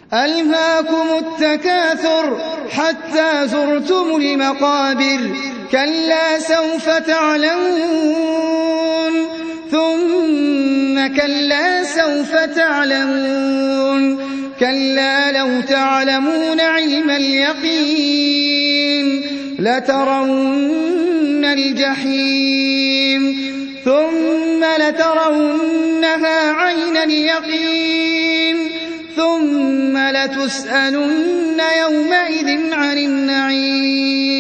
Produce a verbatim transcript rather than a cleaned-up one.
ألهاكم التكاثر حتى زرتم المقابر كلا سوف تعلمون ثم كلا سوف تعلمون كلا لو تعلمون علم اليقين لترون الجحيم ثم لترونها عين اليقين ثم لتسألن يومئذ عن النعيم